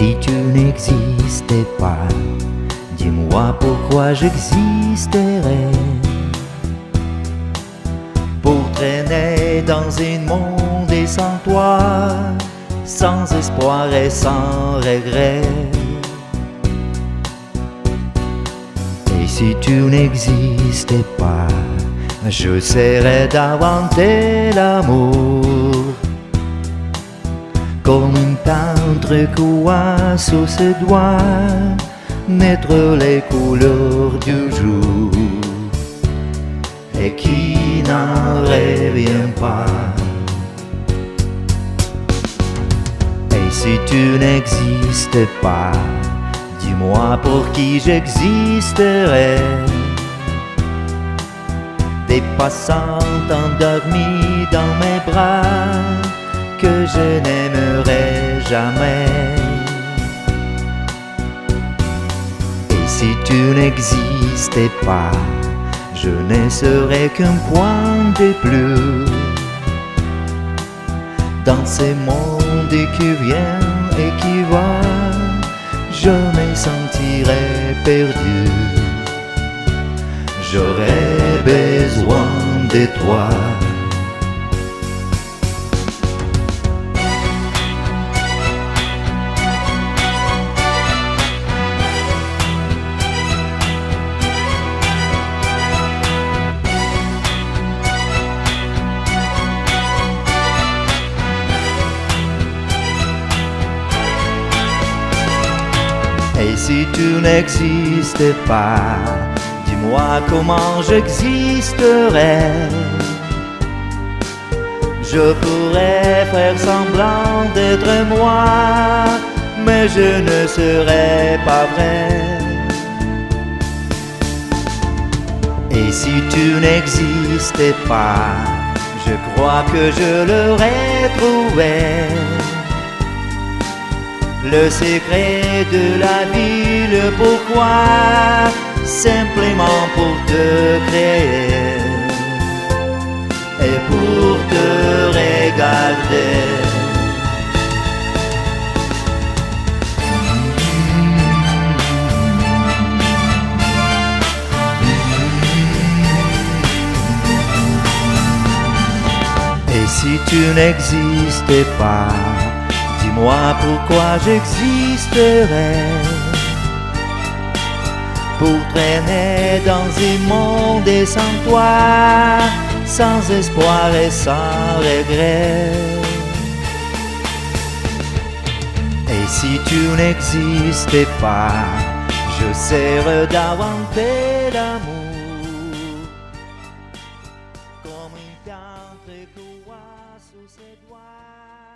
si tu n'existais pas, dis-moi pourquoi j'existerais. Pour traîner dans un monde et sans toi, sans espoir et sans regret. Et si tu n'existais pas, j'essaierais d'inventer l'amour, comme une peintre coua sous ses doigts, mettre les couleurs du jour, et qui n'en revient pas. Et si tu n'existais pas, dis-moi pour qui j'existerais. Des passants endormis dans mes bras que je n'aimerais jamais. Et si tu n'existais pas, je ne serais qu'un point de plus dans ces mondes qui viennent et qui vont. Je me sentirais perdu, j'aurais besoin de toi. Et si tu n'existais pas, dis-moi comment j'existerais. Je pourrais faire semblant d'être moi, mais je ne serais pas vrai. Et si tu n'existais pas, je crois que je l'aurais trouvé. Le secret de la vie, le pourquoi, simplement pour te créer et pour te regarder. Et si tu n'existais pas, dis-moi pourquoi j'existerais. Pour traîner dans un monde et sans toi, sans espoir et sans regret. Et si tu n'existais pas, j'essaierais d'inventer l'amour, comme une tendre coua sous ses doigts.